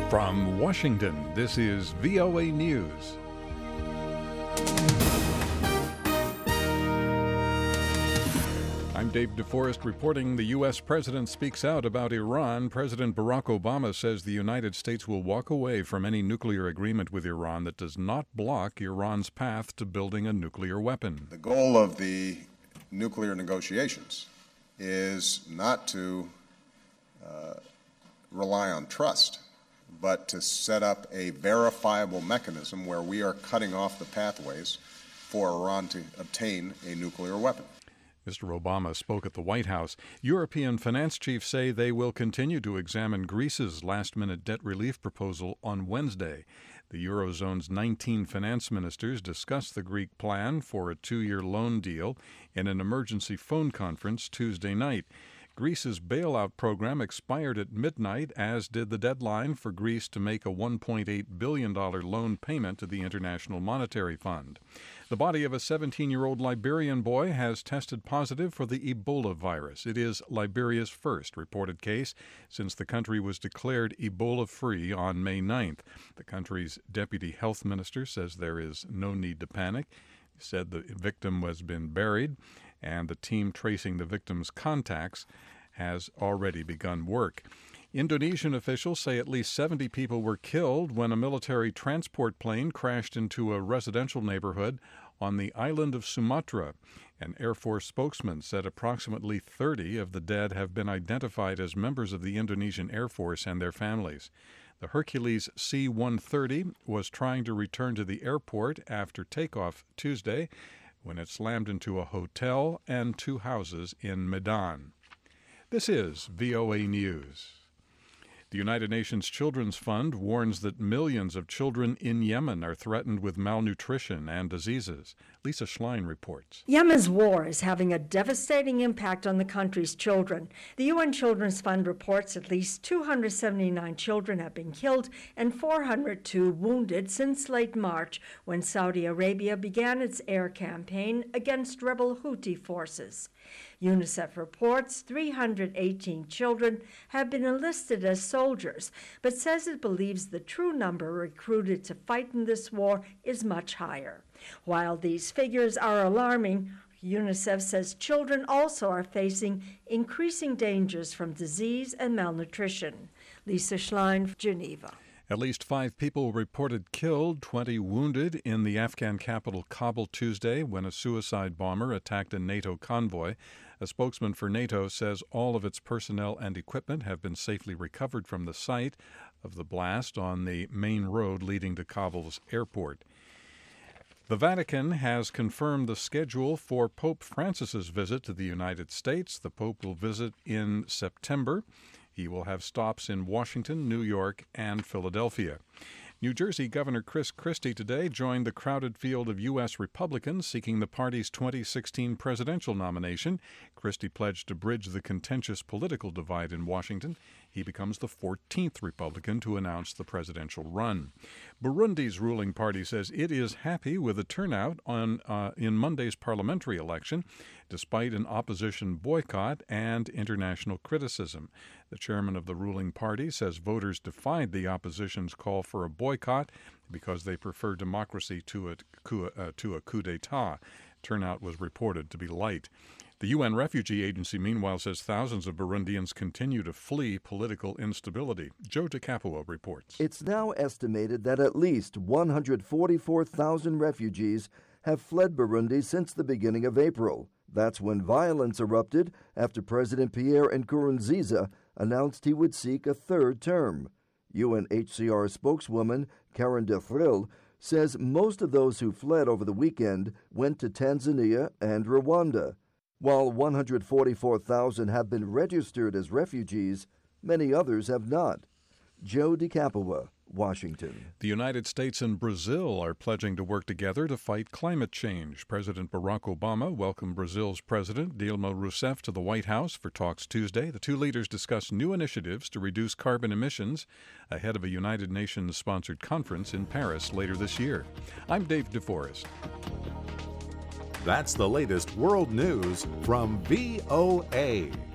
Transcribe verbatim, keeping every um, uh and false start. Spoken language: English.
From Washington, this is V O A News. I'm Dave DeForest reporting the U S president speaks out about Iran. President Barack Obama says the United States will walk away from any nuclear agreement with Iran that does not block Iran's path to building a nuclear weapon. The goal of the nuclear negotiations is not to uh, rely on trust, but to set up a verifiable mechanism where we are cutting off the pathways for Iran to obtain a nuclear weapon. Mister Obama spoke at the White House. European finance chiefs say they will continue to examine Greece's last-minute debt relief proposal on Wednesday. The Eurozone's nineteen finance ministers discussed the Greek plan for a two-year loan deal in an emergency phone conference Tuesday night. Greece's bailout program expired at midnight, as did the deadline for Greece to make a one point eight billion dollars loan payment to the International Monetary Fund. The body of a seventeen-year-old Liberian boy has tested positive for the Ebola virus. It is Liberia's first reported case since the country was declared Ebola-free on May ninth. The country's deputy health minister says there is no need to panic. He said the victim has been buried, and the team tracing the victim's contacts has already begun work. Indonesian officials say at least seventy people were killed when a military transport plane crashed into a residential neighborhood on the island of Sumatra. An Air Force spokesman said approximately thirty of the dead have been identified as members of the Indonesian Air Force and their families. The Hercules C one thirty was trying to return to the airport after takeoff Tuesday when it slammed into a hotel and two houses in Medan. This is V O A News. The United Nations Children's Fund warns that millions of children in Yemen are threatened with malnutrition and diseases. Lisa Schlein reports. Yemen's war is having a devastating impact on the country's children. The U N Children's Fund reports at least two hundred seventy-nine children have been killed and four hundred two wounded since late March, when Saudi Arabia began its air campaign against rebel Houthi forces. UNICEF reports three hundred eighteen children have been enlisted as soldiers, but says it believes the true number recruited to fight in this war is much higher. While these figures are alarming, UNICEF says children also are facing increasing dangers from disease and malnutrition. Lisa Schlein, Geneva. At least five people reported killed, twenty wounded in the Afghan capital Kabul Tuesday when a suicide bomber attacked a NATO convoy. A spokesman for NATO says all of its personnel and equipment have been safely recovered from the site of the blast on the main road leading to Kabul's airport. The Vatican has confirmed the schedule for Pope Francis's visit to the United States. The Pope will visit in September. He will have stops in Washington, New York, and Philadelphia. New Jersey Governor Chris Christie today joined the crowded field of U S Republicans seeking the party's twenty sixteen presidential nomination. Christie pledged to bridge the contentious political divide in Washington. He becomes the fourteenth Republican to announce the presidential run. Burundi's ruling party says it is happy with the turnout on uh, in Monday's parliamentary election, despite an opposition boycott and international criticism. The chairman of the ruling party says voters defied the opposition's call for a boycott because they prefer democracy to a coup, uh, to a coup d'etat. Turnout was reported to be light. The U N Refugee Agency, meanwhile, says thousands of Burundians continue to flee political instability. Joe DiCapua reports. It's now estimated that at least one hundred forty-four thousand refugees have fled Burundi since the beginning of April. That's when violence erupted after President Pierre Nkurunziza announced he would seek a third term. U N H C R spokeswoman Karen DeFril says most of those who fled over the weekend went to Tanzania and Rwanda. While one hundred forty-four thousand have been registered as refugees, many others have not. Joe DiCapua, Washington. The United States and Brazil are pledging to work together to fight climate change. President Barack Obama welcomed Brazil's President Dilma Rousseff to the White House for talks Tuesday. The two leaders discussed new initiatives to reduce carbon emissions ahead of a United Nations-sponsored conference in Paris later this year. I'm Dave DeForest. That's the latest world news from V O A.